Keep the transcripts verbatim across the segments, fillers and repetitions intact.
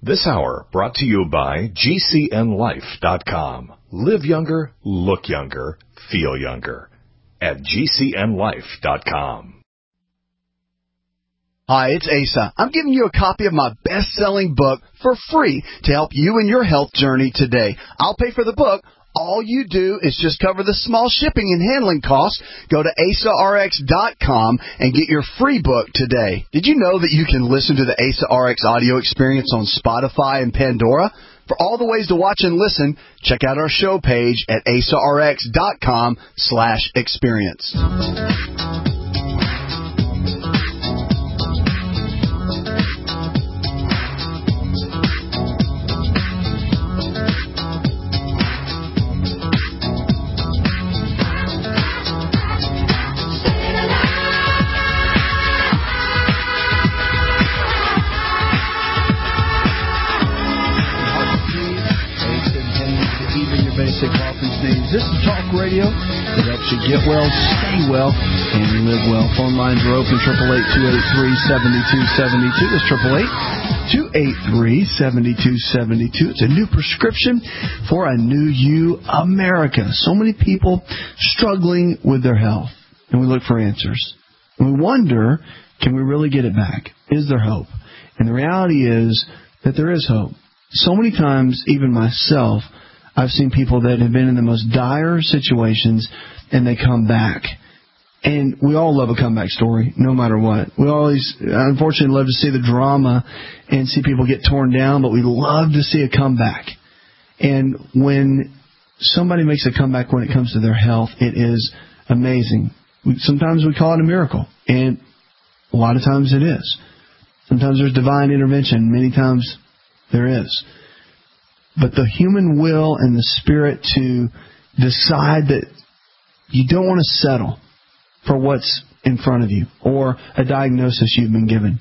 This hour brought to you by G C N life dot com. Live younger, look younger, feel younger at G C N life dot com. Hi, it's Asa. I'm giving you a copy of my best-selling book for free to help you in your health journey today. I'll pay for the book. All you do is just cover the small shipping and handling costs. Go to asa r x dot com and get your free book today. Did you know that you can listen to the Asa R X audio experience on Spotify and Pandora? For all the ways to watch and listen, check out our show page at asa r x dot com slash experience. This is Talk Radio that helps you get well, stay well, and live well. Phone lines are open, eight eight eight, two eight three, seven two seven two. That's eight eight eight, two eight three, seven two seven two. It's a new prescription for a new you, America. So many people struggling with their health, and we look for answers. And we wonder, can we really get it back? Is there hope? And the reality is that there is hope. So many times, even myself, I've seen people that have been in the most dire situations, and they come back. And we all love a comeback story, no matter what. We always, unfortunately, love to see the drama and see people get torn down, but we love to see a comeback. And when somebody makes a comeback when it comes to their health, it is amazing. We, sometimes we call it a miracle, and a lot of times it is. Sometimes there's divine intervention. Many times there is. But the human will and the spirit to decide that you don't want to settle for what's in front of you or a diagnosis you've been given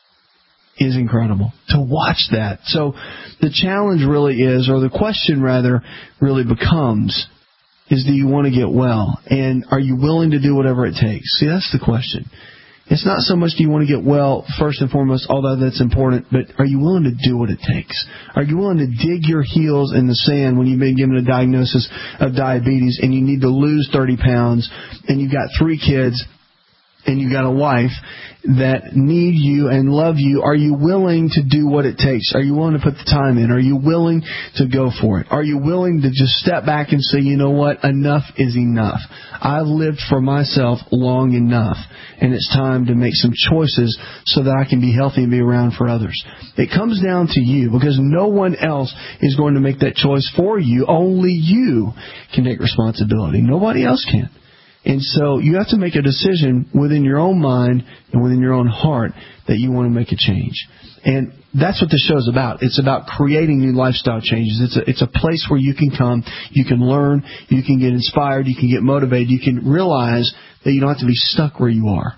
is incredible. To watch that. So the challenge really is, or the question rather, really becomes, is do you want to get well? And are you willing to do whatever it takes? See, that's the question. It's not so much do you want to get well, first and foremost, although that's important, but are you willing to do what it takes? Are you willing to dig your heels in the sand when you've been given a diagnosis of diabetes and you need to lose thirty pounds and you've got three kids and you've got a wife that need you and love you? Are you willing to do what it takes? Are you willing to put the time in? Are you willing to go for it? Are you willing to just step back and say, you know what, enough is enough. I've lived for myself long enough, and it's time to make some choices so that I can be healthy and be around for others. It comes down to you, because no one else is going to make that choice for you. Only you can take responsibility. Nobody else can. And so you have to make a decision within your own mind and within your own heart that you want to make a change. And that's what this show is about. It's about creating new lifestyle changes. It's a, it's a place where you can come, you can learn, you can get inspired, you can get motivated, you can realize that you don't have to be stuck where you are,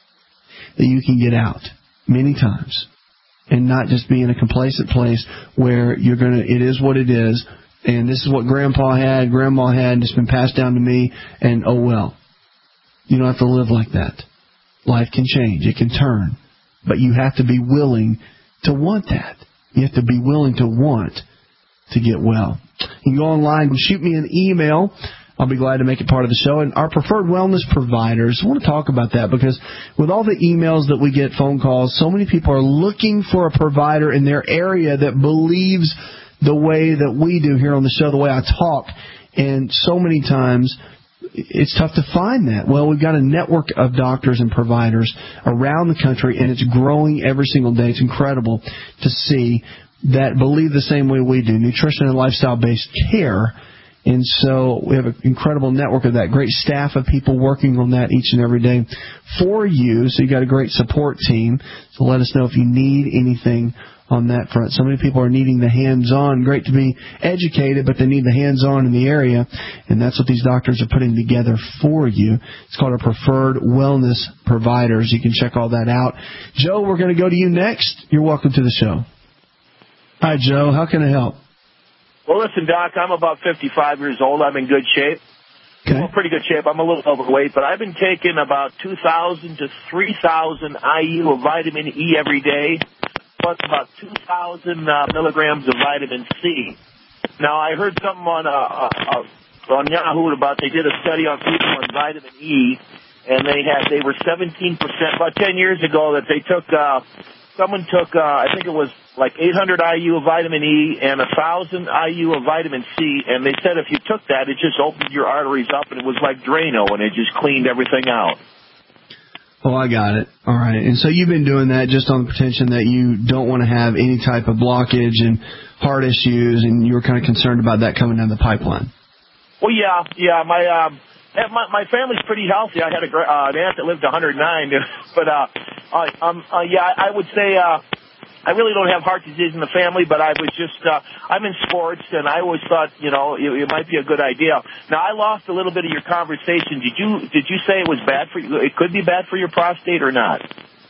that you can get out many times and not just be in a complacent place where you're going to, it is what it is. And this is what Grandpa had, Grandma had, and it's been passed down to me, and oh well. You don't have to live like that. Life can change. It can turn. But you have to be willing to want that. You have to be willing to want to get well. You can go online and shoot me an email. I'll be glad to make it part of the show. And our preferred wellness providers, I want to talk about that because with all the emails that we get, phone calls, so many people are looking for a provider in their area that believes the way that we do here on the show, the way I talk. And so many times it's tough to find that. Well, we've got a network of doctors and providers around the country, and it's growing every single day. It's incredible to see that believe the same way we do, nutrition and lifestyle-based care. And so we have an incredible network of that, great staff of people working on that each and every day for you. So you've got a great support team. So let us know if you need anything on that front. So many people are needing the hands-on. Great to be educated, but they need the hands-on in the area, and that's what these doctors are putting together for you. It's called our Preferred Wellness Providers. You can check all that out. Joe, we're going to go to you next. You're welcome to the show. Hi, Joe. How can I help? Well, listen, Doc, I'm about fifty-five years old. I'm in good shape. Okay. Well, pretty good shape. I'm a little overweight, but I've been taking about two thousand to three thousand I U of vitamin E every day. plus about two thousand uh, milligrams of vitamin C. Now, I heard something on uh, uh, on Yahoo about they did a study on people on vitamin E, and they had they were seventeen percent about ten years ago that they took. Uh, someone took uh, I think it was like eight hundred I U of vitamin E and one thousand I U of vitamin C, and they said if you took that, it just opened your arteries up, and it was like Drano, and it just cleaned everything out. Oh, I got it. All right. And so you've been doing that just on the pretension that you don't want to have any type of blockage and heart issues, and you were kind of concerned about that coming down the pipeline. Well, yeah, yeah. My um, my, my family's pretty healthy. I had a uh, an aunt that lived one hundred nine, but uh, uh, um, uh, yeah, I would say uh, I really don't have heart disease in the family, but I was just uh, I'm in sports, and I always thought, you know, it, it might be a good idea. Now, I lost a little bit of your conversation. Did you did you say it was bad for you? It could be bad for your prostate or not?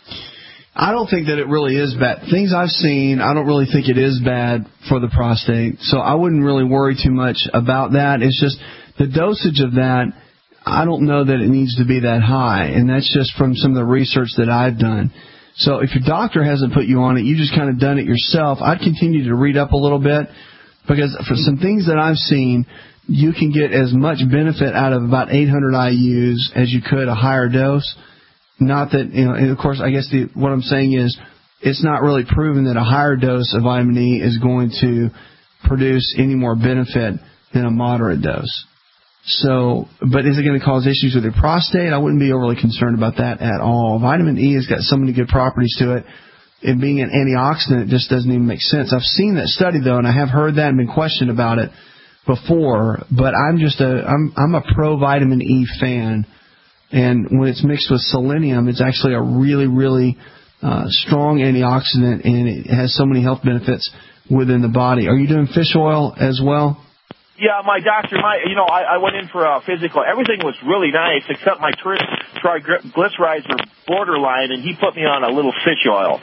I don't think that it really is bad. Things I've seen, I don't really think it is bad for the prostate. So I wouldn't really worry too much about that. It's just the dosage of that, I don't know that it needs to be that high. And that's just from some of the research that I've done. So if your doctor hasn't put you on it, you just kind of done it yourself, I'd continue to read up a little bit, because for some things that I've seen, you can get as much benefit out of about eight hundred I U's as you could a higher dose. Not that, you know, and of course, I guess the, what I'm saying is it's not really proven that a higher dose of vitamin E is going to produce any more benefit than a moderate dose. So, but is it going to cause issues with your prostate? I wouldn't be overly concerned about that at all. Vitamin E has got so many good properties to it. And being an antioxidant, it just doesn't even make sense. I've seen that study, though, and I have heard that and been questioned about it before. But I'm just a, I'm, I'm a pro vitamin E fan. And when it's mixed with selenium, it's actually a really, really uh, strong antioxidant, and it has so many health benefits within the body. Are you doing fish oil as well? Yeah, my doctor, my you know, I, I went in for a physical. Everything was really nice except my tri- triglycerides were borderline, and he put me on a little fish oil.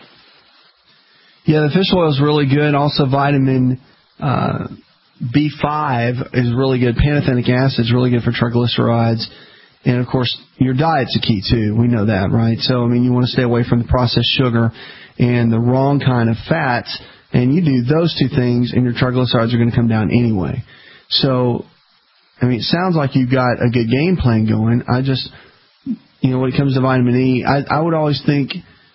Yeah, the fish oil is really good. Also, vitamin uh, B five is really good. Pantothenic acid is really good for triglycerides. And, of course, your diet's a key, too. We know that, right? So, I mean, you want to stay away from the processed sugar and the wrong kind of fats. And you do those two things, and your triglycerides are going to come down anyway. So, I mean, it sounds like you've got a good game plan going. I just, you know, when it comes to vitamin E, I, I would always think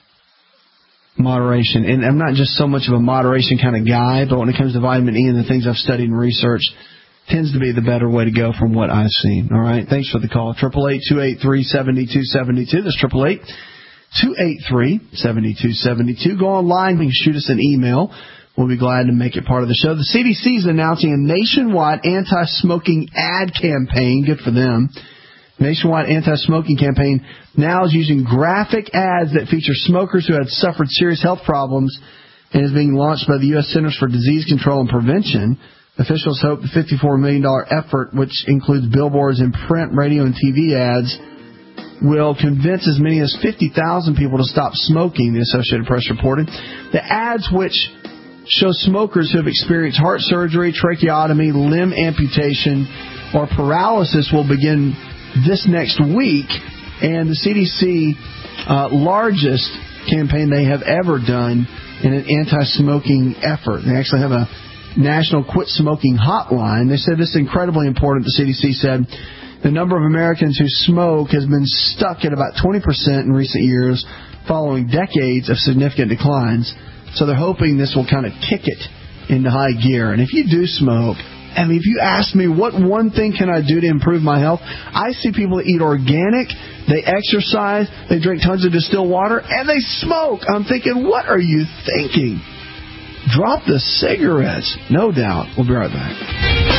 moderation. And I'm not just so much of a moderation kind of guy, but when it comes to vitamin E and the things I've studied and researched, tends to be the better way to go from what I've seen. All right. Thanks for the call. eight eight eight, two eight three, seven two seven two. That's eight eight eight, two eight three, seven two seven two. Go online. You can shoot us an email. We'll be glad to make it part of the show. The C D C is announcing a nationwide anti-smoking ad campaign. Good for them. Nationwide anti-smoking campaign now is using graphic ads that feature smokers who had suffered serious health problems, and is being launched by the U S Centers for Disease Control and Prevention. Officials hope the fifty-four million dollars effort, which includes billboards and print, radio, and T V ads, will convince as many as fifty thousand people to stop smoking, the Associated Press reported. The ads, which show smokers who have experienced heart surgery, tracheotomy, limb amputation, or paralysis, will begin this next week. And the C D C, uh, largest campaign they have ever done in an anti-smoking effort. They actually have a National Quit Smoking Hotline. They said this is incredibly important. The C D C said the number of Americans who smoke has been stuck at about twenty percent in recent years, following decades of significant declines. So they're hoping this will kind of kick it into high gear. And if you do smoke, I mean, if you ask me what one thing can I do to improve my health, I see people that eat organic, they exercise, they drink tons of distilled water, and they smoke. I'm thinking, what are you thinking? Drop the cigarettes. No doubt. We'll be right back.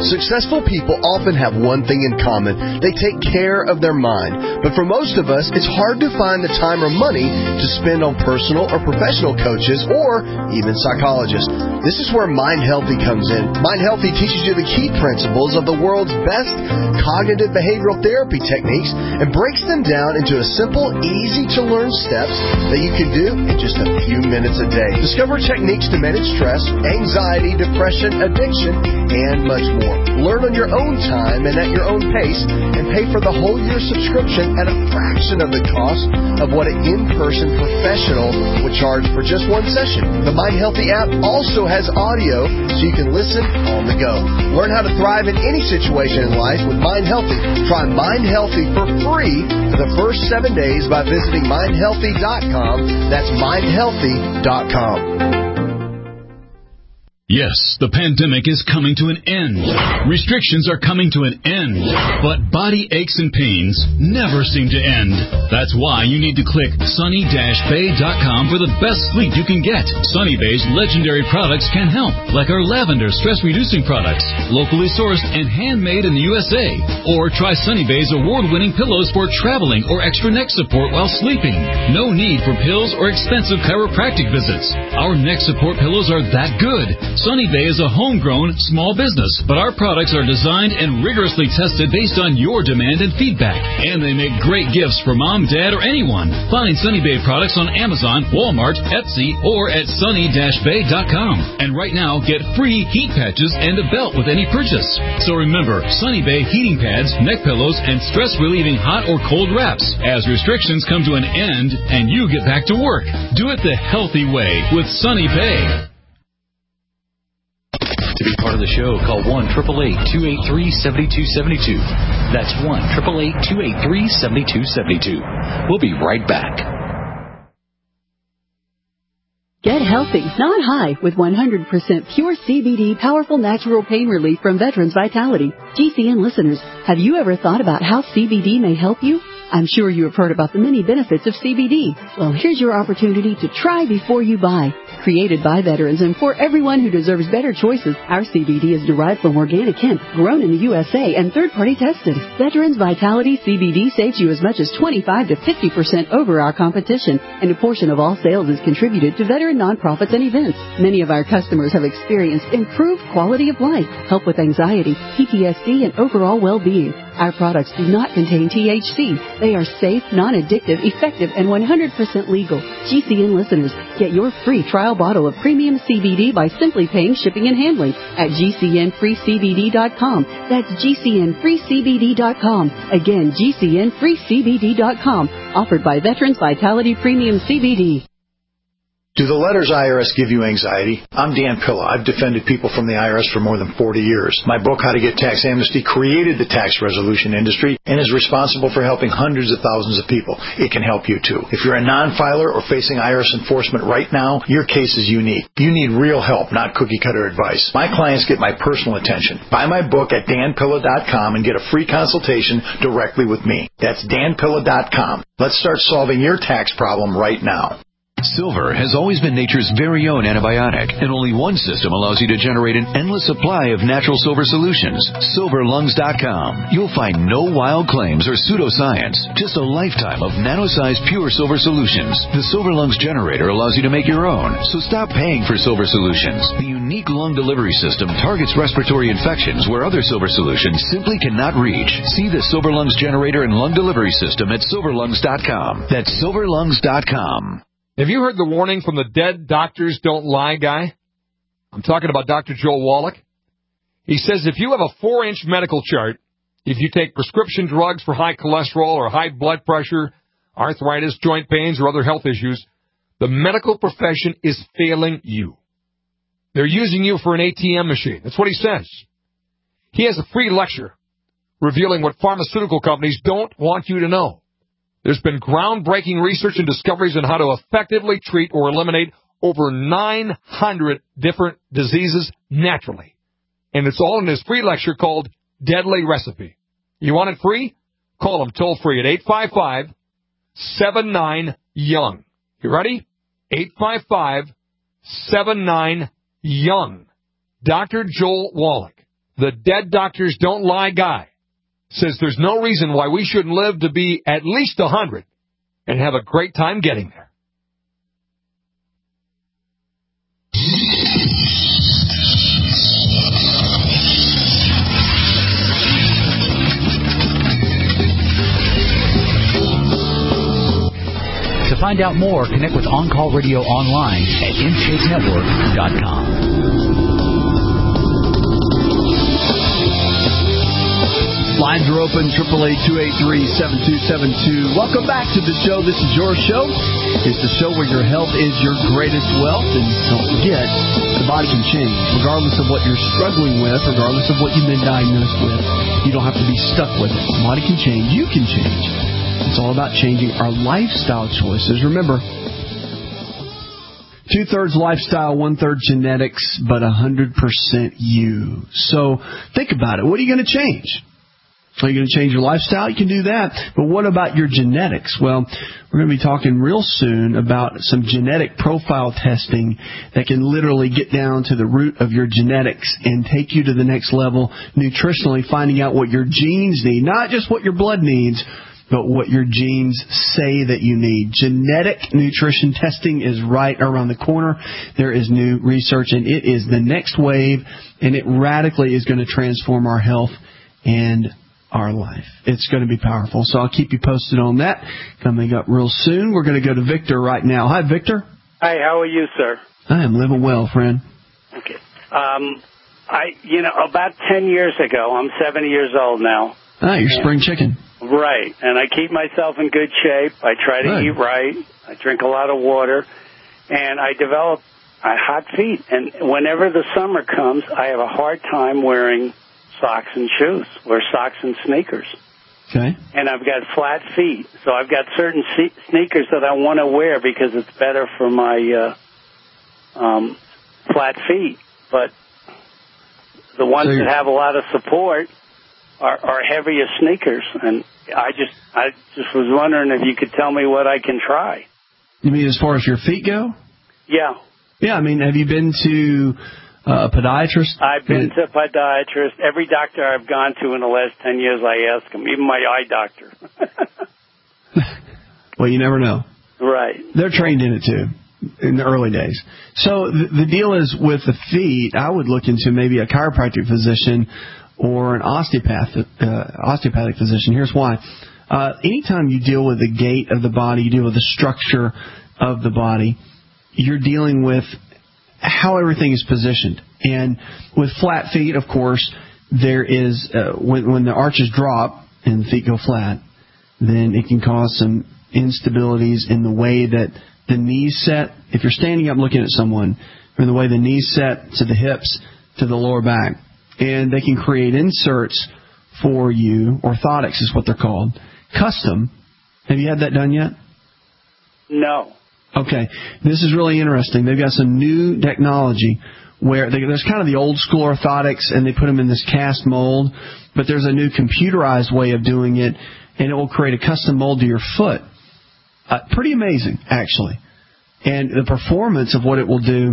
Successful people often have one thing in common. They take care of their mind. But for most of us, it's hard to find the time or money to spend on personal or professional coaches or even psychologists. This is where Mind Healthy comes in. Mind Healthy teaches you the key principles of the world's best cognitive behavioral therapy techniques and breaks them down into a simple, easy-to-learn steps that you can do in just a few minutes a day. Discover techniques to manage stress, anxiety, depression, addiction, and much more. Learn on your own time and at your own pace, and pay for the whole year subscription at a fraction of the cost of what an in-person professional would charge for just one session. The Mind Healthy app also has audio, so you can listen on the go. Learn how to thrive in any situation in life with Mind Healthy. Try Mind Healthy for free for the first seven days by visiting mind healthy dot com. That's mind healthy dot com. Yes, the pandemic is coming to an end. Restrictions are coming to an end. But body aches and pains never seem to end. That's why you need to click sunny dash bay dot com for the best sleep you can get. Sunny Bay's legendary products can help, like our lavender stress-reducing products, locally sourced and handmade in the U S A. Or try Sunny Bay's award-winning pillows for traveling or extra neck support while sleeping. No need for pills or expensive chiropractic visits. Our neck support pillows are that good. Sunny Bay is a homegrown small business, but our products are designed and rigorously tested based on your demand and feedback. And they make great gifts for mom, dad, or anyone. Find Sunny Bay products on Amazon, Walmart, Etsy, or at sunny dash bay dot com. And right now, get free heat patches and a belt with any purchase. So remember, Sunny Bay heating pads, neck pillows, and stress-relieving hot or cold wraps as restrictions come to an end and you get back to work. Do it the healthy way with Sunny Bay. To be part of the show, call one eight eight eight, two eight three, seven two seven two. That's one eight eight eight, two eight three, seven two seven two. We'll be right back. Get healthy, not high, with one hundred percent pure C B D powerful natural pain relief from Veterans Vitality. G C N listeners, have you ever thought about how C B D may help you? I'm sure you have heard about the many benefits of C B D. Well, here's your opportunity to try before you buy. Created by veterans and for everyone who deserves better choices, our C B D is derived from organic hemp, grown in the U S A, and third-party tested. Veterans Vitality C B D saves you as much as twenty-five to fifty percent over our competition, and a portion of all sales is contributed to veteran nonprofits and events. Many of our customers have experienced improved quality of life, help with anxiety, P T S D, and overall well-being. Our products do not contain T H C. They are safe, non-addictive, effective, and one hundred percent legal. G C N listeners, get your free trial bottle of premium C B D by simply paying shipping and handling at G C N free C B D dot com. That's G C N free C B D dot com. Again, G C N free C B D dot com. Offered by Veterans Vitality Premium C B D. Do the letters I R S give you anxiety? I'm Dan Pilla. I've defended people from the I R S for more than forty years. My book, How to Get Tax Amnesty, created the tax resolution industry and is responsible for helping hundreds of thousands of people. It can help you too. If you're a non-filer or facing I R S enforcement right now, your case is unique. You need real help, not cookie-cutter advice. My clients get my personal attention. Buy my book at dan pilla dot com and get a free consultation directly with me. That's dan pilla dot com. Let's start solving your tax problem right now. Silver has always been nature's very own antibiotic, and only one system allows you to generate an endless supply of natural silver solutions. silver lungs dot com. You'll find no wild claims or pseudoscience, just a lifetime of nano-sized pure silver solutions. The Silver Lungs generator allows you to make your own, so stop paying for silver solutions. The unique lung delivery system targets respiratory infections where other silver solutions simply cannot reach. See the Silver Lungs generator and lung delivery system at silver lungs dot com. That's silver lungs dot com. Have you heard the warning from the dead doctors don't lie guy? I'm talking about Doctor Joel Wallach. He says if you have a four-inch medical chart, if you take prescription drugs for high cholesterol or high blood pressure, arthritis, joint pains, or other health issues, the medical profession is failing you. They're using you for an A T M machine. That's what he says. He has a free lecture revealing what pharmaceutical companies don't want you to know. There's been groundbreaking research and discoveries on how to effectively treat or eliminate over nine hundred different diseases naturally. And it's all in his free lecture called Deadly Recipe. You want it free? Call him toll free at eight five five, seven nine, young. You ready? eight five five, seven nine, young. Doctor Joel Wallach. the Dead Doctors Don't Lie guy, says there's no reason why we shouldn't live to be at least one hundred and have a great time getting there. To find out more, connect with On Call Radio online at in shape network dot com. Lines are open, eight eight eight, two eight three, seven two seven two. Welcome back to the show. This is your show. It's the show where your health is your greatest wealth. And don't forget, the body can change. Regardless of what you're struggling with, regardless of what you've been diagnosed with, you don't have to be stuck with it. The body can change. You can change. It's all about changing our lifestyle choices. Remember, two-thirds lifestyle, one-third genetics, but one hundred percent you. So think about it. What are you going to change? Are you going to change your lifestyle? You can do that. But what about your genetics? Well, we're going to be talking real soon about some genetic profile testing that can literally get down to the root of your genetics and take you to the next level nutritionally, finding out what your genes need, not just what your blood needs, but what your genes say that you need. Genetic nutrition testing is right around the corner. There is new research, and it is the next wave, and it radically is going to transform our health and our life. It's going to be powerful. So I'll keep you posted on that. Coming up real soon, we're going to go to Victor right now. Hi, Victor. Hi, how are you, sir? I am living well, friend. Okay. Um, I, you know, about ten years ago, I'm seventy years old now. Ah, you're spring chicken. Right, and I keep myself in good shape. I try to Good. eat right. I drink a lot of water, and I develop uh, hot feet. And whenever the summer comes, I have a hard time wearing socks and shoes, wear socks and sneakers. Okay. And I've got flat feet, so I've got certain se- sneakers that I want to wear because it's better for my uh, um, flat feet. But the ones so that have a lot of support Are, are heavier sneakers, and I just I just was wondering if you could tell me what I can try. You mean as far as your feet go? Yeah. Yeah, I mean, have you been to uh, a podiatrist? I've been to a podiatrist. Every doctor I've gone to in the last ten years, I ask them, even my eye doctor. Well, you never know. Right. They're trained in it, too, in the early days. So the, the deal is with the feet, I would look into maybe a chiropractic physician or an osteopath, uh, osteopathic physician. Here's why. Uh, anytime you deal with the gait of the body, you deal with the structure of the body, you're dealing with how everything is positioned. And with flat feet, of course, there is, uh, when, when the arches drop and the feet go flat, then it can cause some instabilities in the way that the knees set. If you're standing up looking at someone, or the way the knees set to the hips, to the lower back, and they can create inserts for you. Orthotics is what they're called. Custom. Have you had that done yet? No. Okay. This is really interesting. They've got some new technology where they, there's kind of the old school orthotics, and they put them in this cast mold, but there's a new computerized way of doing it, and it will create a custom mold to your foot. Uh, pretty amazing, actually. And the performance of what it will do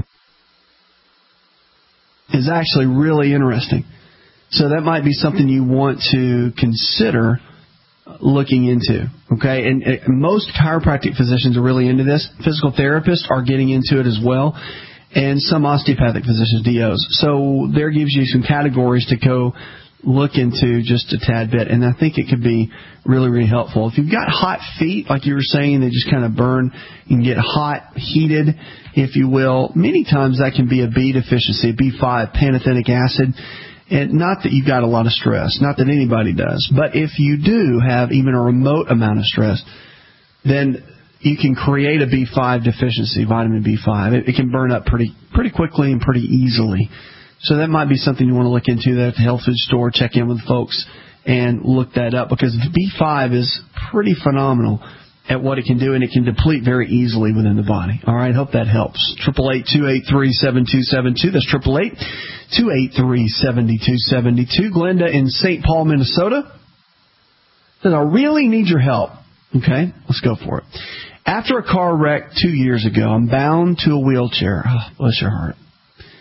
is actually really interesting. So that might be something you want to consider looking into. Okay, and, and most chiropractic physicians are really into this. Physical therapists are getting into it as well, and some osteopathic physicians, D Os. So there gives you some categories to go look into just a tad bit, and I think it could be really, really helpful. If you've got hot feet, like you were saying, they just kind of burn and get hot, heated, if you will, many times that can be a B deficiency, B five, pantothenic acid. And not that you've got a lot of stress, not that anybody does, but if you do have even a remote amount of stress, then you can create a B five deficiency, vitamin B five. It, it can burn up pretty pretty quickly and pretty easily. So that might be something you want to look into at the health food store, check in with folks, and look that up, because B five is pretty phenomenal at what it can do, and it can deplete very easily within the body. All right, hope that helps. eight eight eight, two eight three, seven two seven two. That's eight eight eight, two eight three, seven two seven two. Glenda in Saint Paul, Minnesota says, I really need your help. Okay, let's go for it. After a car wreck two years ago, I'm bound to a wheelchair. Oh, bless your heart.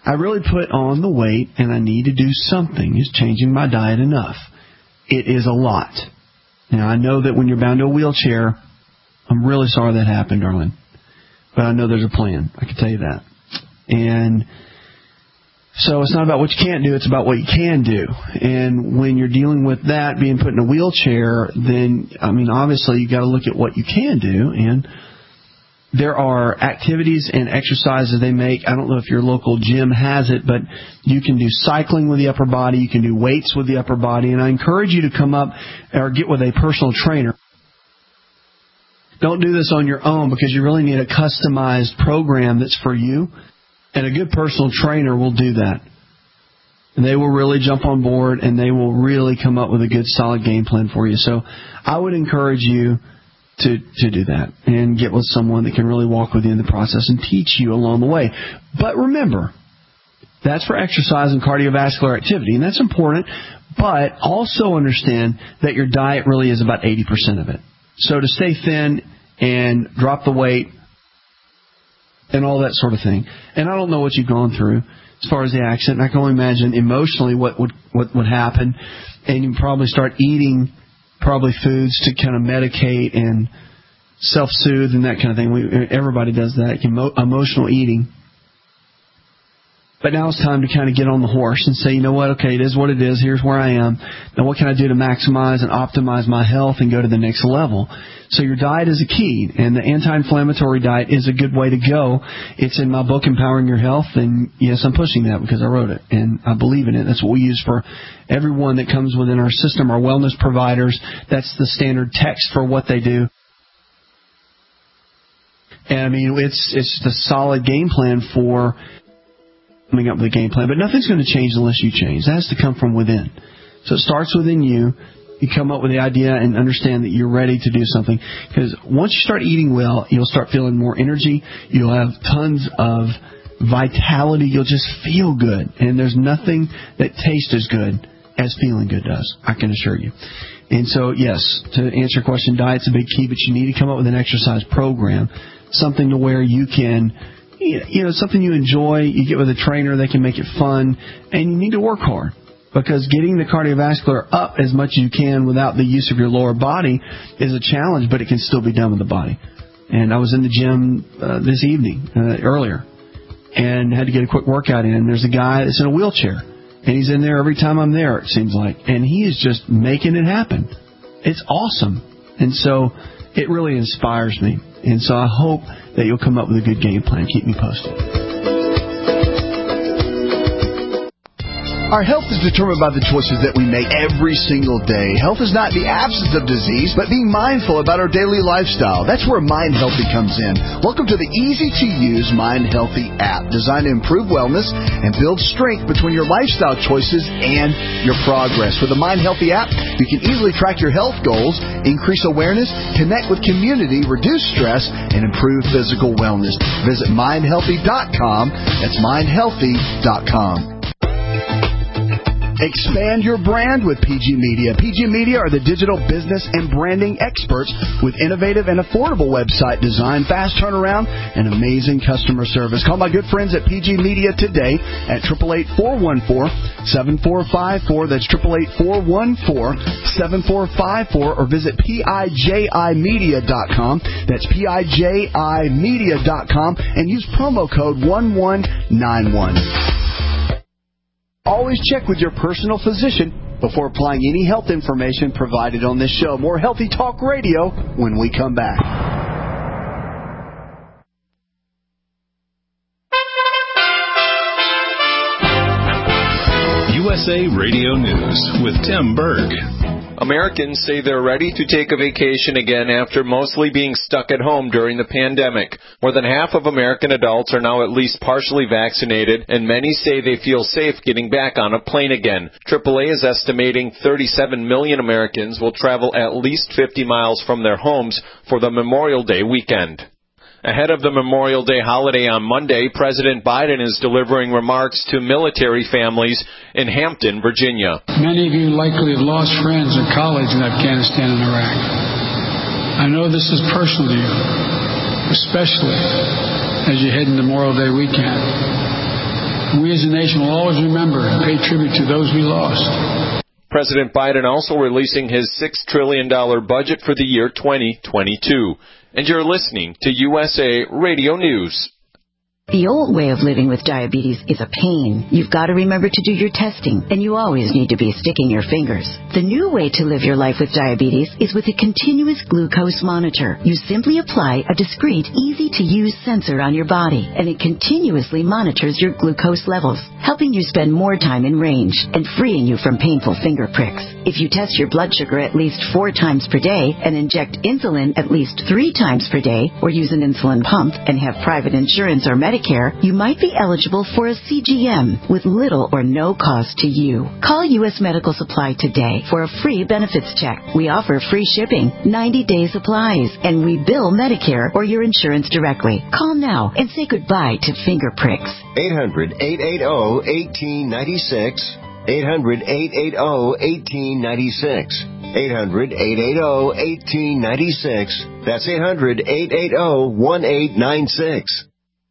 I really put on the weight, and I need to do something. Is changing my diet enough? It is a lot. Now, I know that when you're bound to a wheelchair, I'm really sorry that happened, darling. But I know there's a plan. I can tell you that. And so it's not about what you can't do, it's about what you can do. And when you're dealing with that, being put in a wheelchair, then, I mean, obviously you've got to look at what you can do. And there are activities and exercises they make. I don't know if your local gym has it, but you can do cycling with the upper body. You can do weights with the upper body. And I encourage you to come up or get with a personal trainer. Don't do this on your own because you really need a customized program that's for you. And a good personal trainer will do that. And they will really jump on board and they will really come up with a good, solid game plan for you. So I would encourage you to, to do that and get with someone that can really walk with you in the process and teach you along the way. But remember, that's for exercise and cardiovascular activity, and that's important. But also understand that your diet really is about eighty percent of it. So to stay thin and drop the weight and all that sort of thing. And I don't know what you've gone through as far as the accident. I can only imagine emotionally what would what would happen. And you probably start eating probably foods to kind of medicate and self-soothe and that kind of thing. We, everybody does that, emo- emotional eating. But now it's time to kind of get on the horse and say, you know what, okay, it is what it is. Here's where I am. Now what can I do to maximize and optimize my health and go to the next level? So your diet is a key, and the anti-inflammatory diet is a good way to go. It's in my book, Empowering Your Health, and yes, I'm pushing that because I wrote it, and I believe in it. That's what we use for everyone that comes within our system, our wellness providers. That's the standard text for what they do. And, I mean, it's it's the solid game plan for coming up with a game plan. But nothing's going to change unless you change. That has to come from within. So it starts within you. You come up with the idea and understand that you're ready to do something. Because once you start eating well, you'll start feeling more energy. You'll have tons of vitality. You'll just feel good. And there's nothing that tastes as good as feeling good does, I can assure you. And so, yes, to answer your question, diet's a big key, but you need to come up with an exercise program, something to where you can, you know, something you enjoy. You get with a trainer, they can make it fun, and you need to work hard. Because getting the cardiovascular up as much as you can without the use of your lower body is a challenge, but it can still be done with the body. And I was in the gym uh, this evening, uh, earlier, and had to get a quick workout in. There's a guy that's in a wheelchair, and he's in there every time I'm there, it seems like. And he is just making it happen. It's awesome. And so it really inspires me. And so I hope that you'll come up with a good game plan. Keep me posted. Our health is determined by the choices that we make every single day. Health is not the absence of disease, but being mindful about our daily lifestyle. That's where Mind Healthy comes in. Welcome to the easy-to-use Mind Healthy app, designed to improve wellness and build strength between your lifestyle choices and your progress. With the Mind Healthy app, you can easily track your health goals, increase awareness, connect with community, reduce stress, and improve physical wellness. Visit mind healthy dot com. That's mind healthy dot com. Expand your brand with P G Media. P G Media are the digital business and branding experts with innovative and affordable website design, fast turnaround, and amazing customer service. Call my good friends at P G Media today at eight eight eight, four one four, seven four five four. That's eight eight eight, four one four, seven four five four, or visit P I J I media dot com. That's P I J I media dot com, and use promo code one one nine one. Always check with your personal physician before applying any health information provided on this show. More Healthy Talk Radio when we come back. U S A Radio News with Tim Berg. Americans say they're ready to take a vacation again after mostly being stuck at home during the pandemic. More than half of American adults are now at least partially vaccinated, and many say they feel safe getting back on a plane again. triple A is estimating thirty-seven million Americans will travel at least fifty miles from their homes for the Memorial Day weekend. Ahead of the Memorial Day holiday on Monday, President Biden is delivering remarks to military families in Hampton, Virginia. Many of you likely have lost friends or colleagues in Afghanistan and Iraq. I know this is personal to you, especially as you head into Memorial Day weekend. We as a nation will always remember and pay tribute to those we lost. President Biden also releasing his six trillion dollars budget for the year twenty twenty-two. And you're listening to U S A Radio News. The old way of living with diabetes is a pain. You've got to remember to do your testing, and you always need to be sticking your fingers. The new way to live your life with diabetes is with a continuous glucose monitor. You simply apply a discreet, easy-to-use sensor on your body, and it continuously monitors your glucose levels, helping you spend more time in range and freeing you from painful finger pricks. If you test your blood sugar at least four times per day and inject insulin at least three times per day, or use an insulin pump and have private insurance or Medicare, you might be eligible for a C G M with little or no cost to you. Call U S Medical Supply today for a free benefits check. We offer free shipping, ninety-day supplies, and we bill Medicare or your insurance directly. Call now and say goodbye to finger pricks. eight hundred, eight eight zero, one eight nine six. eight hundred, eight eight zero, one eight nine six. eight hundred, eight eight zero, one eight nine six. That's eight hundred, eight eight zero, one eight nine six.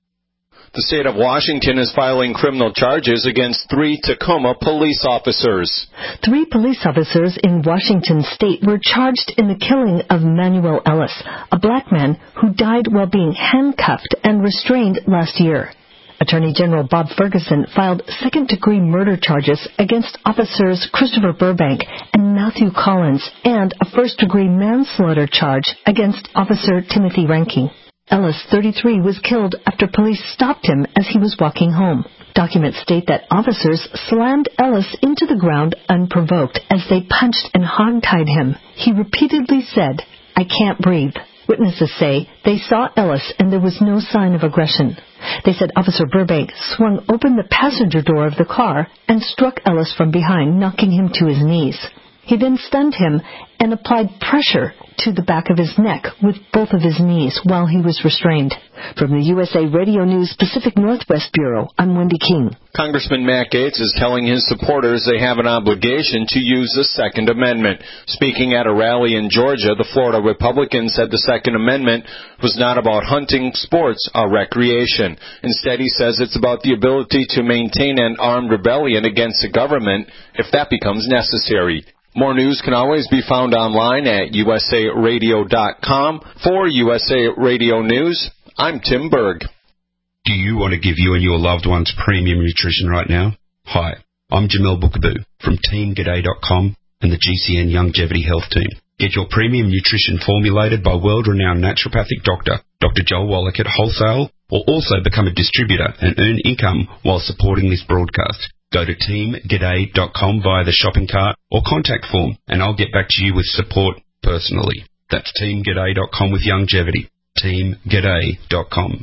The state of Washington is filing criminal charges against three Tacoma police officers. Three police officers in Washington state were charged in the killing of Manuel Ellis, a black man who died while being handcuffed and restrained last year. Attorney General Bob Ferguson filed second-degree murder charges against officers Christopher Burbank and Matthew Collins, and a first-degree manslaughter charge against Officer Timothy Ranking. Ellis, thirty-three, was killed after police stopped him as he was walking home. Documents state that officers slammed Ellis into the ground unprovoked as they punched and hogtied him. He repeatedly said, "I can't breathe." Witnesses say they saw Ellis and there was no sign of aggression. They said Officer Burbank swung open the passenger door of the car and struck Ellis from behind, knocking him to his knees. He then stunned him and applied pressure to the back of his neck with both of his knees while he was restrained. From the U S A Radio News Pacific Northwest Bureau, I'm Wendy King. Congressman Matt Gaetz is telling his supporters they have an obligation to use the Second Amendment. Speaking at a rally in Georgia, the Florida Republican said the Second Amendment was not about hunting, sports, or recreation. Instead, he says it's about the ability to maintain an armed rebellion against the government if that becomes necessary. More news can always be found online at U S A radio dot com. For U S A Radio News, I'm Tim Berg. Do you want to give you and your loved ones premium nutrition right now? Hi, I'm Jamel Bookaboo from team g'day dot com and the G C N Longevity Health Team. Get your premium nutrition formulated by world-renowned naturopathic doctor, Doctor Joel Wallach at wholesale, or also become a distributor and earn income while supporting this broadcast. Go to team g'day dot com via the shopping cart or contact form, and I'll get back to you with support personally. That's team g'day dot com with longevity. team g'day dot com.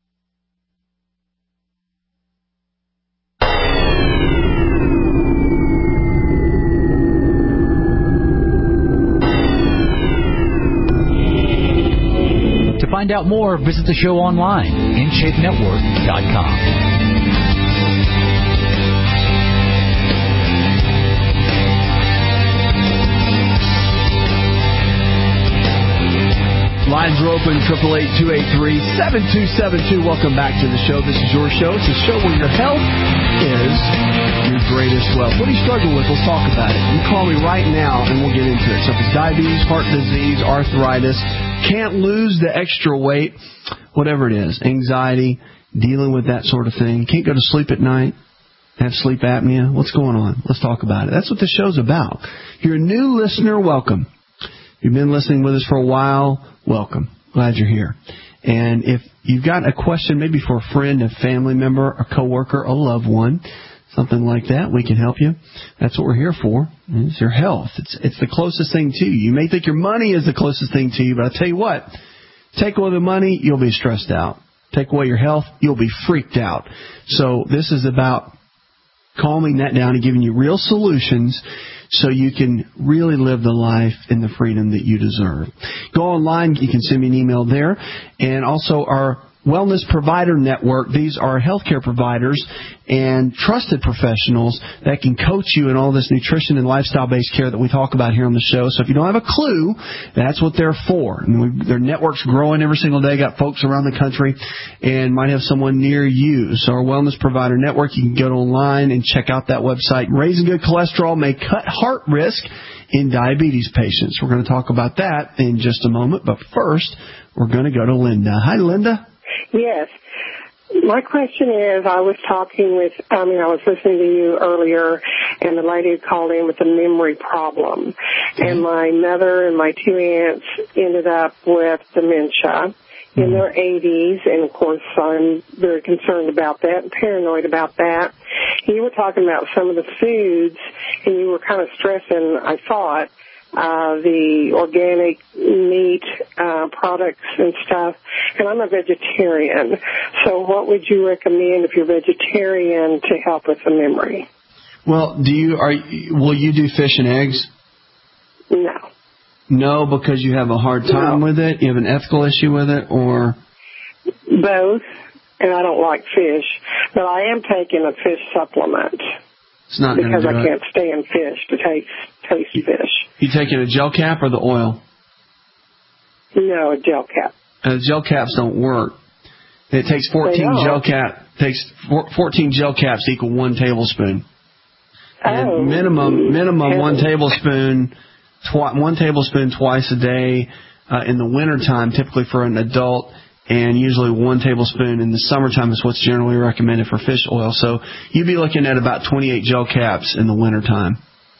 To find out more, visit the show online, in shape network dot com. Lines are open, eight eight eight, two eight three, seven two seven two. Welcome back to the show. This is your show. It's a show where your health is your greatest wealth. What do you struggle with? Let's talk about it. You call me right now, and we'll get into it. So if it's diabetes, heart disease, arthritis, can't lose the extra weight, whatever it is, anxiety, dealing with that sort of thing, can't go to sleep at night, have sleep apnea, what's going on? Let's talk about it. That's what the show's about. If you're a new listener, welcome. If you've been listening with us for a while, welcome. Glad you're here. And if you've got a question maybe for a friend, a family member, a coworker, a loved one, something like that, we can help you. That's what we're here for. It's your health. It's it's the closest thing to you. You may think your money is the closest thing to you, but I'll tell you what, take away the money, you'll be stressed out. Take away your health, you'll be freaked out. So this is about calming that down and giving you real solutions so you can really live the life and the freedom that you deserve. Go online. You can send me an email there. And also our Wellness Provider Network. These are healthcare providers and trusted professionals that can coach you in all this nutrition and lifestyle-based care that we talk about here on the show. So if you don't have a clue, that's what they're for. And we, their network's growing every single day. Got folks around the country and might have someone near you. So our Wellness Provider Network, you can go online and check out that website. Raising good cholesterol may cut heart risk in diabetes patients. We're going to talk about that in just a moment. But first, we're going to go to Linda. Hi, Linda. Yes. My question is, I was talking with, I mean, I was listening to you earlier, and the lady had called in with a memory problem. And my mother and my two aunts ended up with dementia in their eighties, and, of course, I'm very concerned about that and paranoid about that. You were talking about some of the foods, and you were kind of stressing, I thought, Uh, the organic meat uh, products and stuff, and I'm a vegetarian. So what would you recommend if you're vegetarian to help with the memory? Well, do you are will you do fish and eggs? No. No, because you have a hard time no. with it? You have an ethical issue with it, or? Both, and I don't like fish, but I am taking a fish supplement. It's not because do I it. can't stand fish to taste taste fish. You taking a gel cap or the oil? No, a gel cap. Uh, gel caps don't work. It takes fourteen gel cap takes fourteen gel caps equal one tablespoon. And oh. minimum minimum one tablespoon twi- one tablespoon twice a day uh, in the wintertime, typically for an adult. And usually one tablespoon in the summertime is what's generally recommended for fish oil. So you'd be looking at about twenty-eight gel caps in the wintertime.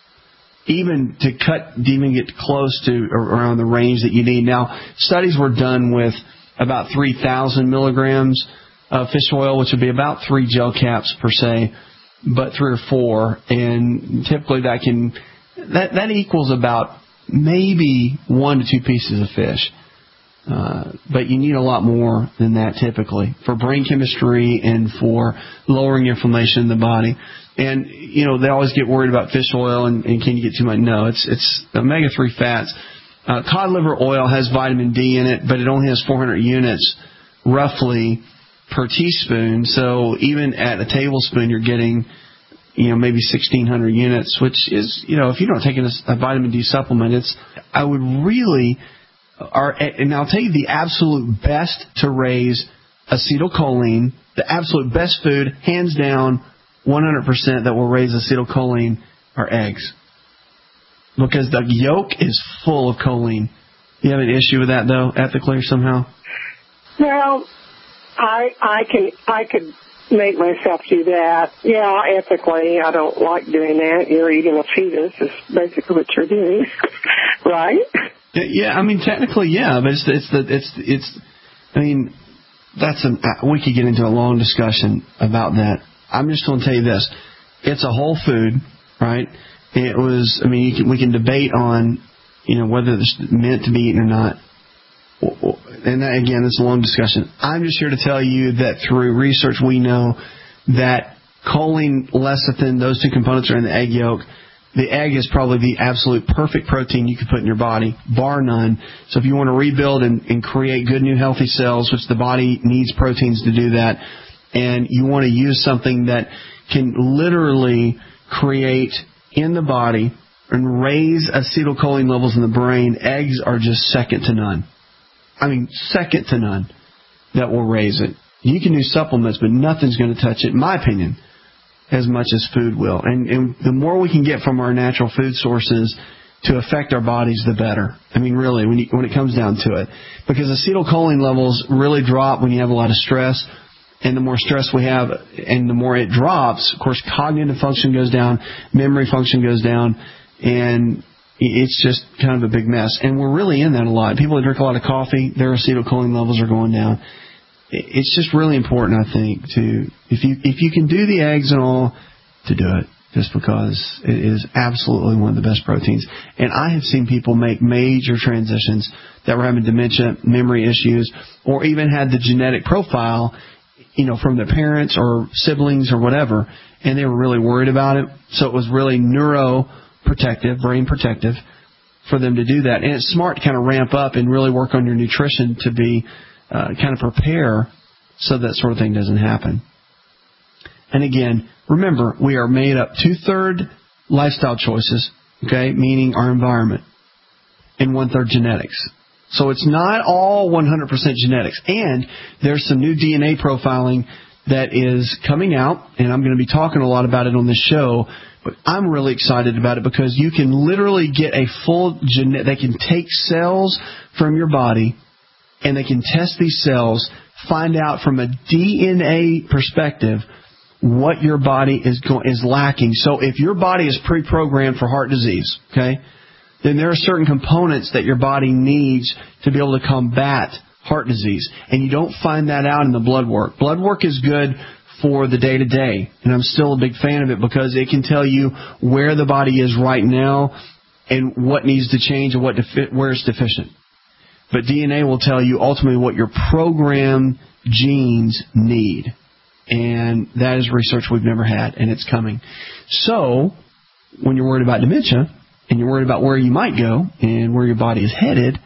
Even to cut, to even get close to around the range that you need. Now, studies were done with about three thousand milligrams of fish oil, which would be about three gel caps per se, but three or four. And typically that can, that, that equals about maybe one to two pieces of fish. Uh, but you need a lot more than that typically for brain chemistry and for lowering inflammation in the body. And, you know, they always get worried about fish oil and, and can you get too much? No, it's it's omega three fats. Uh, cod liver oil has vitamin D in it, but it only has four hundred units roughly per teaspoon. So even at a tablespoon, you're getting, you know, maybe sixteen hundred units, which is, you know, if you're not taking a, a vitamin D supplement, it's, I would really... Are, and I'll tell you the absolute best to raise acetylcholine, the absolute best food, hands down, one hundred percent that will raise acetylcholine are eggs. Because the yolk is full of choline. You have an issue with that, though, ethically or somehow? Well, I I can I could make myself do that. Yeah, ethically, I don't like doing that. You're eating a fetus is basically what you're doing, right? Yeah, I mean, technically, yeah, but it's it's the it's it's. I mean, that's an we could get into a long discussion about that. I'm just going to tell you this: it's a whole food, right? It was. I mean, you can, we can debate on, you know, whether it's meant to be eaten or not. And that, again, it's a long discussion. I'm just here to tell you that through research, we know that choline, lecithin, those two components are in the egg yolk. The egg is probably the absolute perfect protein you could put in your body, bar none. So if you want to rebuild and, and create good new healthy cells, which the body needs proteins to do that, and you want to use something that can literally create in the body and raise acetylcholine levels in the brain, eggs are just second to none. I mean, second to none that will raise it. You can do supplements, but nothing's going to touch it, in my opinion, as much as food will. And, and the more we can get from our natural food sources to affect our bodies, the better. I mean, really, when, you, when it comes down to it. Because acetylcholine levels really drop when you have a lot of stress. And the more stress we have and the more it drops, of course, cognitive function goes down, memory function goes down, and it's just kind of a big mess. And we're really in that a lot. People that drink a lot of coffee, their acetylcholine levels are going down. It's just really important, I think, to if you if you can do the eggs and all, to do it, just because it is absolutely one of the best proteins. And I have seen people make major transitions that were having dementia, memory issues, or even had the genetic profile, you know, from their parents or siblings or whatever, and they were really worried about it. So it was really neuroprotective, brain protective for them to do that. And it's smart to kind of ramp up and really work on your nutrition to be Uh, kind of prepare so that sort of thing doesn't happen. And again, remember, we are made up two-thirds lifestyle choices, okay, meaning our environment, and one-third genetics. So it's not all one hundred percent genetics. And there's some new D N A profiling that is coming out, and I'm going to be talking a lot about it on this show, but I'm really excited about it because you can literally get a full genetic, they can take cells from your body, and they can test these cells, find out from a D N A perspective what your body is go- is lacking. So if your body is pre-programmed for heart disease, okay, then there are certain components that your body needs to be able to combat heart disease. And you don't find that out in the blood work. Blood work is good for the day-to-day, and I'm still a big fan of it because it can tell you where the body is right now and what needs to change and what defi- where it's deficient. But D N A will tell you ultimately what your programmed genes need. And that is research we've never had, and it's coming. So when you're worried about dementia and you're worried about where you might go and where your body is headed,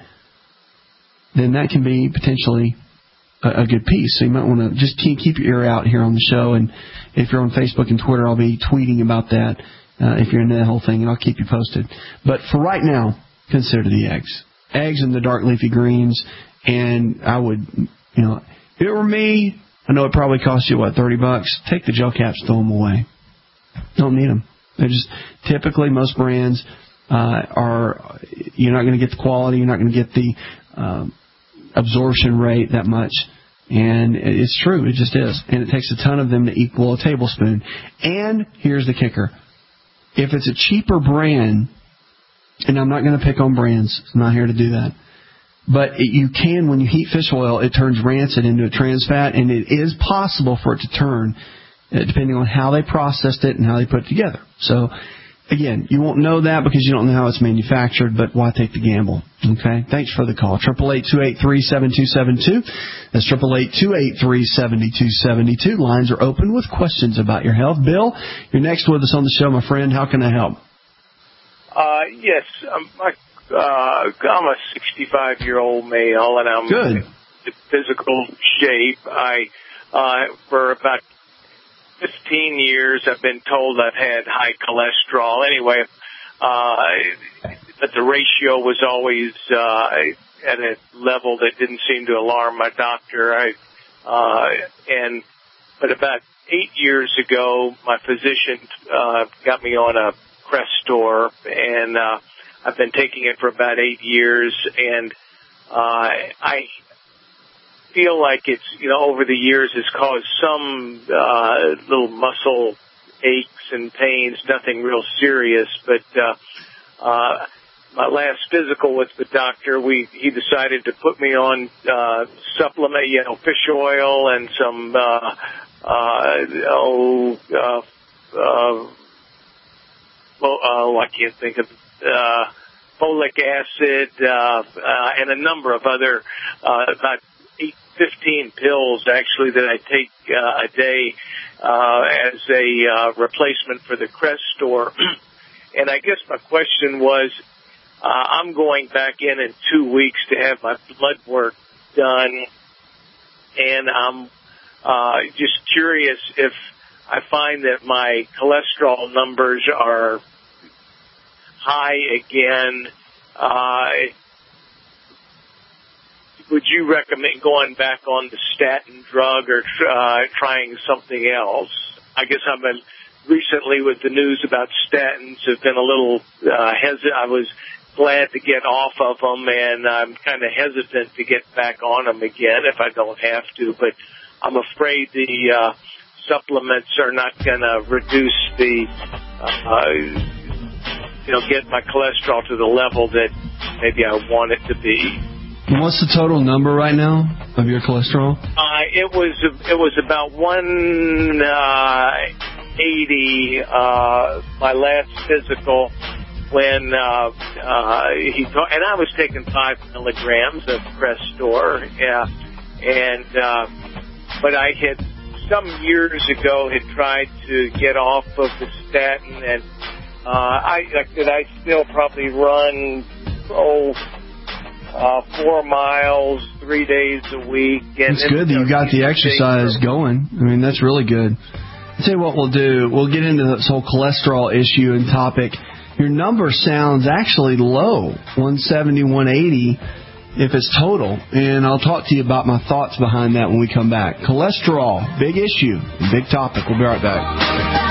then that can be potentially a, a good piece. So you might want to just keep, keep your ear out here on the show. And if you're on Facebook and Twitter, I'll be tweeting about that uh, if you're into that whole thing, and I'll keep you posted. But for right now, consider the eggs. Eggs and the dark leafy greens. And I would, you know, if it were me, I know it probably costs you, what, thirty bucks? Take the gel caps, throw them away. Don't need them. They're just, typically most brands uh, are, you're not going to get the quality, you're not going to get the um, absorption rate that much. And it's true, it just is. And it takes a ton of them to equal a tablespoon. And here's the kicker. If it's a cheaper brand, and I'm not going to pick on brands, I'm not here to do that, but it, you can, when you heat fish oil, it turns rancid into a trans fat, and it is possible for it to turn, uh, depending on how they processed it and how they put it together. So, again, you won't know that because you don't know how it's manufactured, but why take the gamble? Okay? Thanks for the call. eight eight eight, two eight three, seven two seven two. That's eight eight eight, two eight three, seven two seven two. Lines are open with questions about your health. Bill, you're next with us on the show, my friend. How can I help? Uh, yes, um, I Uh, I'm a sixty-five-year-old male, and I'm Good. in physical shape. I, uh, for about fifteen years, I've been told I've had high cholesterol. Anyway, uh, but the ratio was always uh, at a level that didn't seem to alarm my doctor. I, uh, and but about eight years ago, my physician uh, got me on a Crestor, and uh, I've been taking it for about eight years, and uh, I feel like it's, you know, over the years has caused some uh, little muscle aches and pains, nothing real serious. But uh, uh, my last physical with the doctor, we he decided to put me on uh, supplement, you know, fish oil and some uh, uh, oh, uh, uh, well, oh, I can't think of. Uh, folic acid, uh, uh, and a number of other, uh, about eight, fifteen pills actually that I take, uh, a day, uh, as a, uh, replacement for the Crestor. And I guess my question was, uh, I'm going back in in two weeks to have my blood work done, and I'm, uh, just curious if I find that my cholesterol numbers are high again, uh, would you recommend going back on the statin drug or uh, trying something else? I guess I've been recently with the news about statins have been a little uh, hesitant. I was glad to get off of them, and I'm kind of hesitant to get back on them again if I don't have to, but I'm afraid the uh, supplements are not going to reduce the uh, you know, get my cholesterol to the level that maybe I want it to be. What's the total number right now of your cholesterol? Uh, it was it was about one eighty. Uh, my last physical when uh, uh, he ta- and I was taking five milligrams of Crestor. Yeah, and uh, but I had some years ago had tried to get off of the statin and. Uh, I, I could I still probably run, oh, uh, four miles, three days a week. And it's good that you got the exercise going. I mean, that's really good. I'll tell you what we'll do. We'll get into this whole cholesterol issue and topic. Your number sounds actually low, one seventy, one eighty, if it's total. And I'll talk to you about my thoughts behind that when we come back. Cholesterol, big issue, big topic. We'll be right back.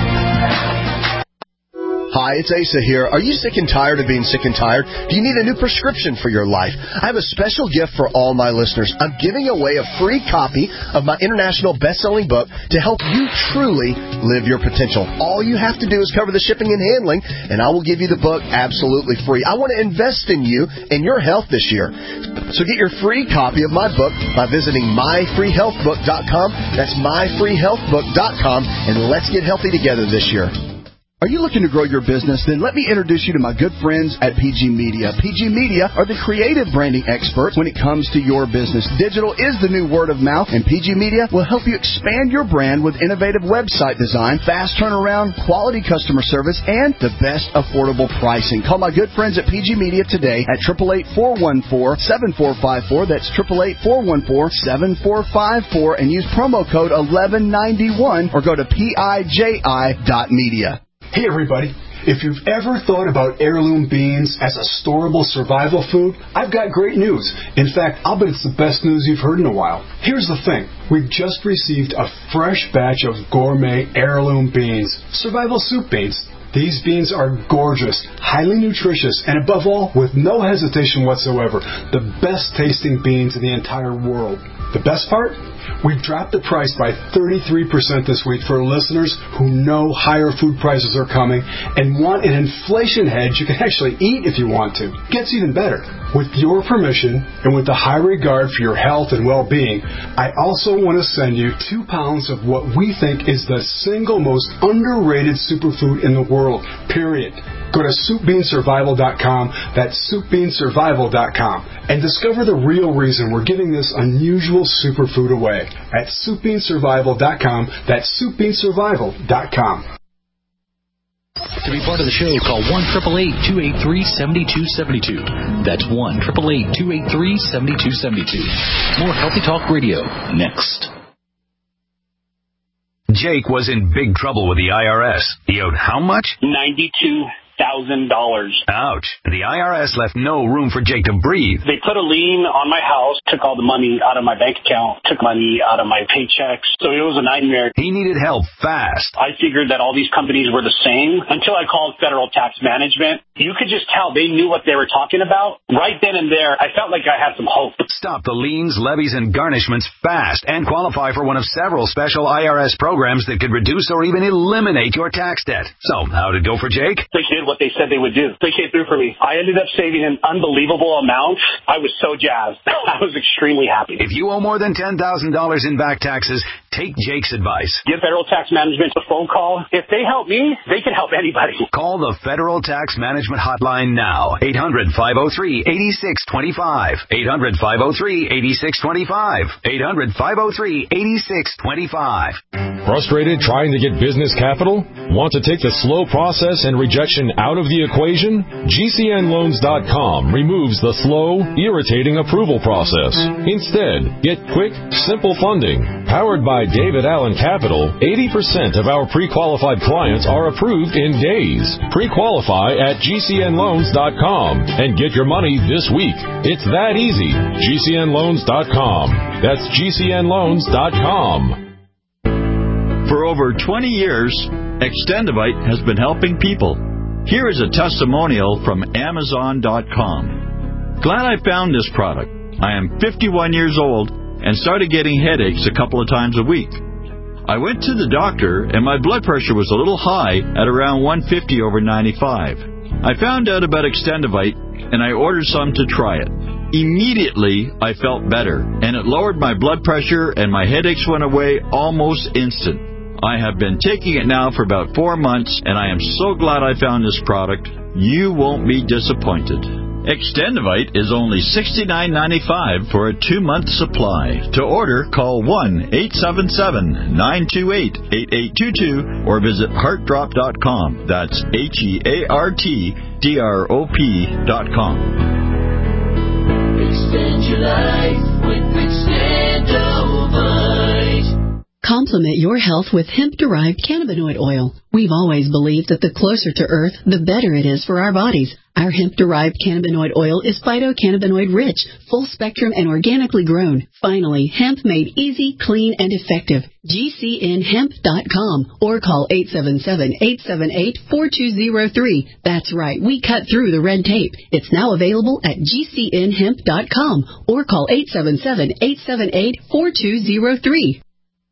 Hi, it's Asa here. Are you sick and tired of being sick and tired? Do you need a new prescription for your life? I have a special gift for all my listeners. I'm giving away a free copy of my international best-selling book to help you truly live your potential. All you have to do is cover the shipping and handling, and I will give you the book absolutely free. I want to invest in you and your health this year. So get your free copy of my book by visiting my free health book dot com. That's my free health book dot com, and let's get healthy together this year. Are you looking to grow your business? Then let me introduce you to my good friends at P G Media. P G Media are the creative branding experts when it comes to your business. Digital is the new word of mouth, and P G Media will help you expand your brand with innovative website design, fast turnaround, quality customer service, and the best affordable pricing. Call my good friends at P G Media today at eight eight eight, four one four, seven four five four. That's eight eight eight, four one four, seven four five four, and use promo code eleven ninety-one or go to P I J I dot media. Hey everybody, if you've ever thought about heirloom beans as a storable survival food, I've got great news. In fact, I'll bet it's the best news you've heard in a while. Here's the thing. We've just received a fresh batch of gourmet heirloom beans, survival soup beans. These beans are gorgeous, highly nutritious, and above all, with no hesitation whatsoever, the best tasting beans in the entire world. The best part? We've dropped the price by thirty-three percent this week for listeners who know higher food prices are coming and want an inflation hedge you can actually eat if you want to. Gets even better. With your permission and with the high regard for your health and well-being, I also want to send you two pounds of what we think is the single most underrated superfood in the world, period. Go to soup bean survival dot com, that's soup bean survival dot com, and discover the real reason we're giving this unusual superfood away at soup bean survival dot com, that's soup bean survival dot com. To be part of the show, call one eight eight eight, two eight three, seven two seven two. That's one eight eight eight, two eight three, seven two seven two. More Healthy Talk Radio next. Jake was in big trouble with the I R S. He owed how much? ninety-two thousand dollars. Ouch. The I R S left no room for Jake to breathe. They put a lien on my house, took all the money out of my bank account, took money out of my paychecks. So it was a nightmare. He needed help fast. I figured that all these companies were the same until I called Federal Tax Management. You could just tell they knew what they were talking about. Right then and there, I felt like I had some hope. Stop the liens, levies, and garnishments fast and qualify for one of several special I R S programs that could reduce or even eliminate your tax debt. So, how'd it go for Jake? They did what they said they would do. They came through for me. I ended up saving an unbelievable amount. I was so jazzed. I was extremely happy. If you owe more than ten thousand dollars in back taxes, take Jake's advice. Give Federal Tax Management a phone call. If they help me, they can help anybody. Call the Federal Tax Management Hotline now. eight hundred, five oh three, eight six two five. eight hundred, five oh three, eight six two five. eight hundred, five oh three, eight six two five. Frustrated trying to get business capital? Want to take the slow process and rejection out of the equation? G C N loans dot com removes the slow, irritating approval process. Instead, get quick, simple funding. Powered by David Allen Capital, eighty percent of our pre-qualified clients are approved in days. Pre-qualify at G C N loans dot com and get your money this week. It's that easy. G C N loans dot com. That's G C N loans dot com. For over twenty years, Extendivite has been helping people. Here is a testimonial from Amazon dot com. Glad I found this product. I am fifty-one years old and started getting headaches a couple of times a week. I went to the doctor and my blood pressure was a little high at around one fifty over ninety-five. I found out about Extendivite and I ordered some to try it. Immediately, I felt better and it lowered my blood pressure and my headaches went away almost instant. I have been taking it now for about four months, and I am so glad I found this product. You won't be disappointed. Extendivite is only sixty-nine ninety-five for a two-month supply. To order, call one eight seven seven, nine two eight, eight eight two two or visit heart drop dot com. That's H E A R T D R O P dot com. Extend your life with Extendovite. Complement your health with hemp-derived cannabinoid oil. We've always believed that the closer to Earth, the better it is for our bodies. Our hemp-derived cannabinoid oil is phytocannabinoid-rich, full-spectrum, and organically grown. Finally, hemp made easy, clean, and effective. G C N hemp dot com or call eight seven seven, eight seven eight, four two zero three. That's right, we cut through the red tape. It's now available at G C N hemp dot com or call eight seven seven, eight seven eight, four two zero three.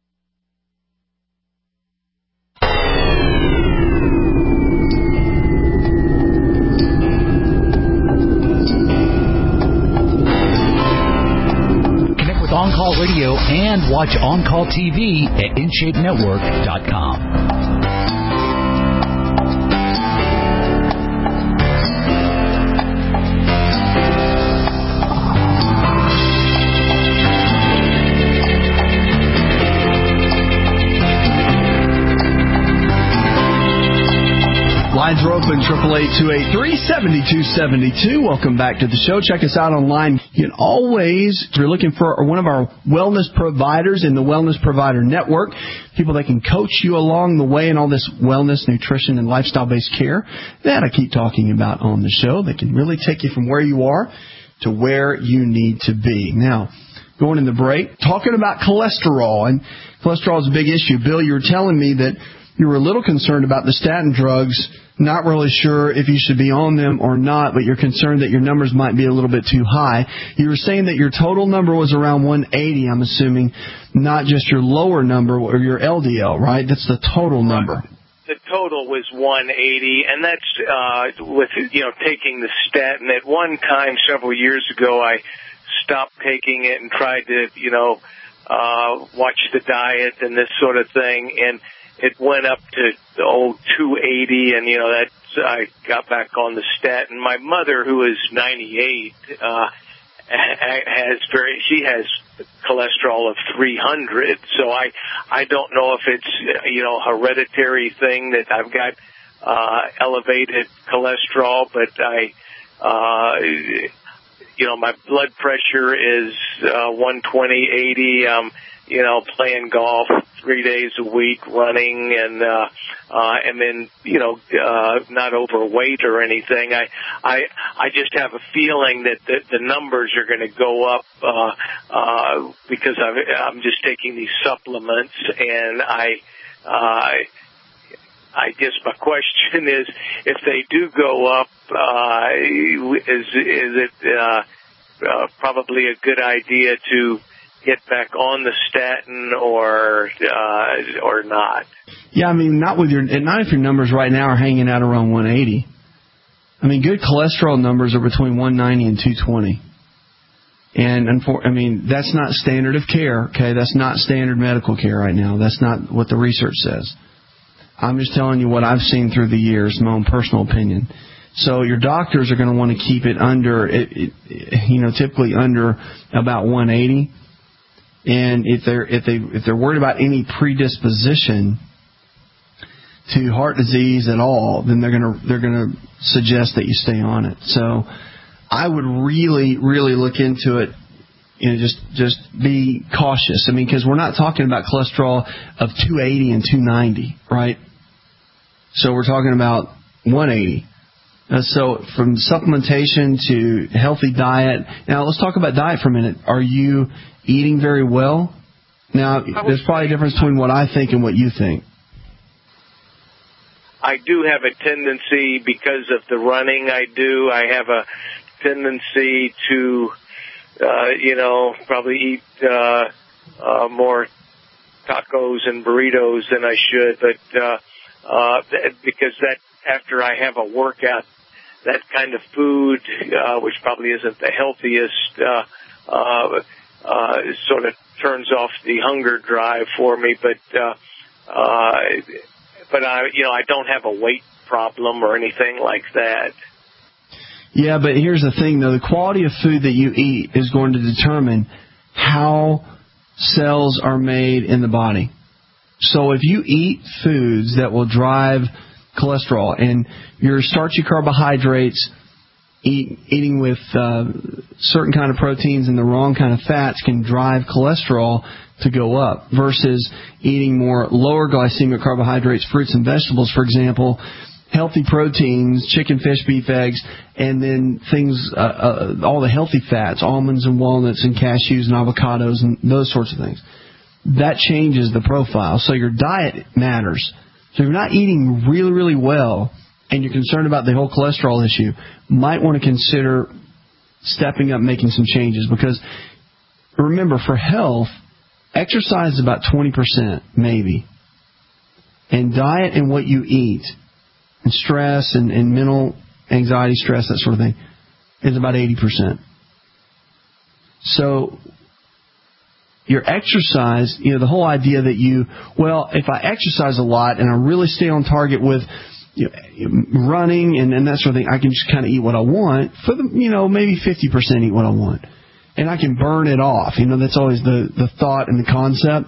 On Call Radio and watch On Call T V at in shape network dot com. Lines are open, triple eight, two eight three, seven two seven two. Welcome back to the show. Check us out online. You can always, if you're looking for one of our wellness providers in the Wellness Provider Network, people that can coach you along the way in all this wellness, nutrition, and lifestyle-based care that I keep talking about on the show. They can really take you from where you are to where you need to be. Now, going in the break, talking about cholesterol, and cholesterol is a big issue. Bill, you were telling me that you were a little concerned about the statin drugs, not really sure if you should be on them or not, but you're concerned that your numbers might be a little bit too high. You were saying that your total number was around one eighty, I'm assuming, not just your lower number or your L D L, right? That's the total number. The total was one eighty, and that's uh, with, you know, taking the statin. At one time, several years ago, I stopped taking it and tried to, you know, uh, watch the diet and this sort of thing, and it went up to oh two eighty, and you know that I got back on the statin. My mother, who is ninety-eight, uh, has very she has cholesterol of three hundred. So I I don't know if it's you know hereditary thing that I've got uh, elevated cholesterol, but I uh, you know my blood pressure is uh, one twenty eighty. Um, you know, playing golf three days a week, running, and uh, uh, and then you know, uh, not overweight or anything. I I I just have a feeling that the, the numbers are going to go up uh, uh, because I've, I'm just taking these supplements, and I. Uh, I guess my question is, if they do go up, uh, is is it uh, uh, probably a good idea to get back on the statin or uh, or not? Yeah, I mean, not with your not if your numbers right now are hanging out around one eighty. I mean, good cholesterol numbers are between one ninety and two twenty. And I mean, that's not standard of care. Okay, that's not standard medical care right now. That's not what the research says. I'm just telling you what I've seen through the years, my own personal opinion. So your doctors are going to want to keep it under, it, it, you know, typically under about one eighty. And if they're if they if they're worried about any predisposition to heart disease at all, then they're gonna they're gonna suggest that you stay on it. So I would really really look into it. You know, just just be cautious. I mean, because we're not talking about cholesterol of two eighty and two ninety, right? So we're talking about one eighty. Uh, so from supplementation to healthy diet. Now let's talk about diet for a minute. Are you eating very well? Now, there's probably a difference between what I think and what you think. I do have a tendency, because of the running I do, I have a tendency to, uh, you know, probably eat uh, uh, more tacos and burritos than I should. But uh, uh, because that after I have a workout, that kind of food, uh, which probably isn't the healthiest, uh, uh, uh, sort of turns off the hunger drive for me. But, uh, uh, but I, you know, I don't have a weight problem or anything like that. Yeah, but here's the thing, though. The quality of food that you eat is going to determine how cells are made in the body. So if you eat foods that will drive cholesterol and your starchy carbohydrates eat, eating with uh, certain kind of proteins and the wrong kind of fats can drive cholesterol to go up versus eating more lower glycemic carbohydrates, fruits and vegetables, for example, healthy proteins, chicken, fish, beef, eggs, and then things, uh, uh, all the healthy fats, almonds and walnuts and cashews and avocados and those sorts of things. That changes the profile. So your diet matters. So if you're not eating really, really well and you're concerned about the whole cholesterol issue, might want to consider stepping up, making some changes. Because remember, for health, exercise is about twenty percent, maybe. And diet and what you eat, and stress and, and mental anxiety, stress, that sort of thing, is about eighty percent. So your exercise, you know, the whole idea that you, well, if I exercise a lot and I really stay on target with, you know, running and, and that sort of thing, I can just kind of eat what I want. For the, you know, maybe fifty percent eat what I want. And I can burn it off. You know, that's always the, the thought and the concept.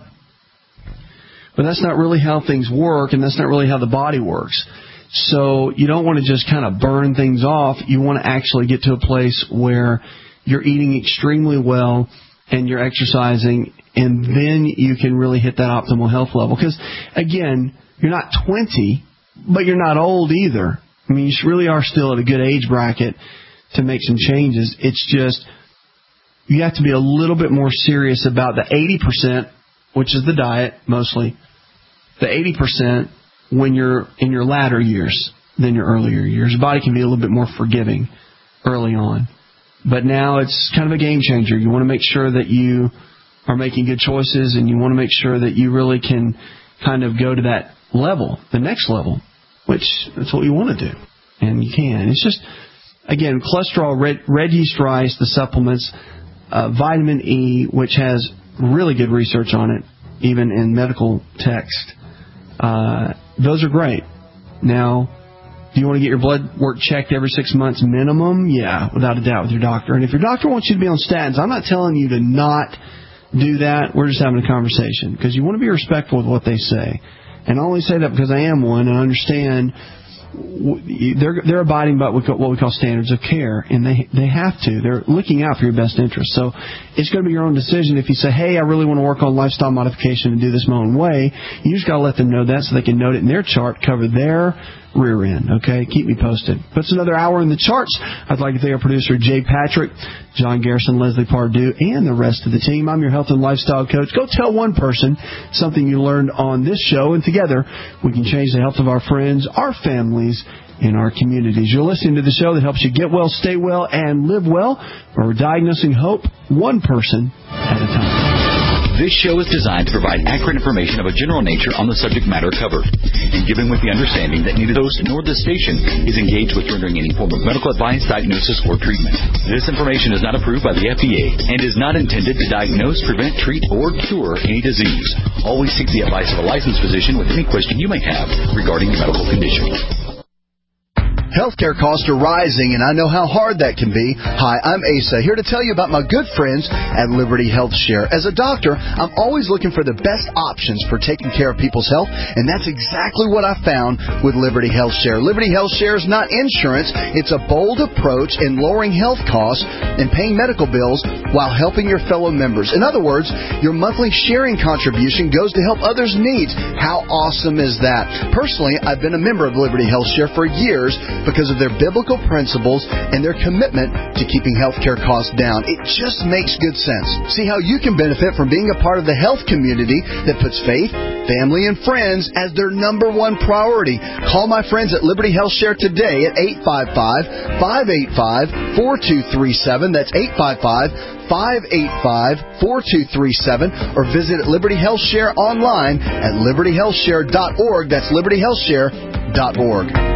But that's not really how things work, and that's not really how the body works. So you don't want to just kind of burn things off. You want to actually get to a place where you're eating extremely well and you're exercising, and then you can really hit that optimal health level. Because, again, you're not twenty, but you're not old either. I mean, you really are still at a good age bracket to make some changes. It's just you have to be a little bit more serious about the eighty percent, which is the diet mostly, the eighty percent when you're in your latter years than your earlier years. Your body can be a little bit more forgiving early on. But now it's kind of a game changer. You want to make sure that you are making good choices, and you want to make sure that you really can kind of go to that level, the next level, which that's what you want to do. And you can. It's just, again, cholesterol, red, red yeast rice, the supplements, uh, vitamin E, which has really good research on it, even in medical text. Uh, those are great. Now, do you want to get your blood work checked every six months minimum? Yeah, without a doubt, with your doctor. And if your doctor wants you to be on statins, I'm not telling you to not do that. We're just having a conversation, because you want to be respectful of what they say. And I only say that because I am one, and I understand they're they're abiding by what we call standards of care, and they they have to. They're looking out for your best interest. So it's going to be your own decision. If you say, hey, I really want to work on lifestyle modification and do this my own way, you just got to let them know that so they can note it in their chart, cover their rear end. Okay, keep me posted. Puts another hour in the charts. I'd like to thank our producer Jay Patrick, John Garrison, Leslie Pardue, and the rest of the team. I'm your health and lifestyle coach. Go tell one person something you learned on this show, and together we can change the health of our friends, our families, and our communities. You're listening to the show that helps you get well, stay well, and live well, where we're diagnosing hope one person at a time. This show is designed to provide accurate information of a general nature on the subject matter covered, and given with the understanding that neither the host nor the station is engaged with rendering any form of medical advice, diagnosis, or treatment. This information is not approved by the F D A and is not intended to diagnose, prevent, treat, or cure any disease. Always seek the advice of a licensed physician with any question you may have regarding your medical condition. Healthcare costs are rising, and I know how hard that can be. Hi, I'm Asa, here to tell you about my good friends at Liberty Health Share. As a doctor, I'm always looking for the best options for taking care of people's health, and that's exactly what I found with Liberty Health Share. Liberty Health Share is not insurance. It's a bold approach in lowering health costs and paying medical bills while helping your fellow members. In other words, your monthly sharing contribution goes to help others' needs. How awesome is that? Personally, I've been a member of Liberty Health Share for years, because of their biblical principles and their commitment to keeping healthcare costs down. It just makes good sense. See how you can benefit from being a part of the health community that puts faith, family, and friends as their number one priority. Call my friends at Liberty Health Share today at eight five five, five eight five, four two three seven. That's eight five five, five eight five, four two three seven. Or visit Liberty Health Share online at liberty health share dot org. That's liberty health share dot org.